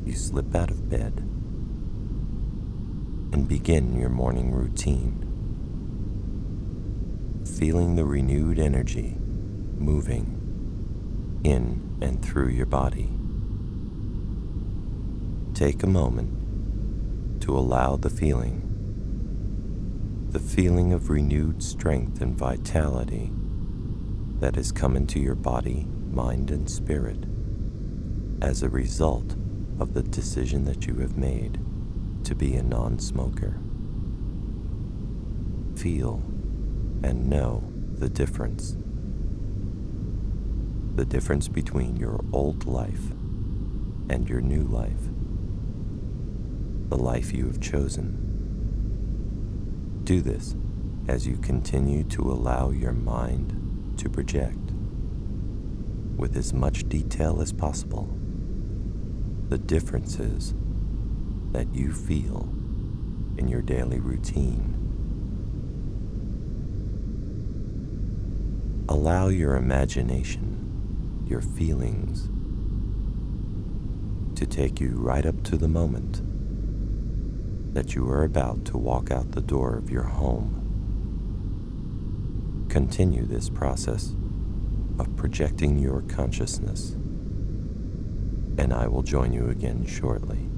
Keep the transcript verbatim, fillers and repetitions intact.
you slip out of bed and begin your morning routine, feeling the renewed energy moving in and through your body. Take a moment to allow the feeling, the feeling of renewed strength and vitality that has come into your body, mind, and spirit as a result of the decision that you have made to be a non-smoker. Feel and know the difference. The difference between your old life and your new life. The life you have chosen. Do this as you continue to allow your mind to project, with as much detail as possible, the differences that you feel in your daily routine. Allow your imagination, your feelings, to take you right up to the moment that you are about to walk out the door of your home. Continue this process of projecting your consciousness, and I will join you again shortly.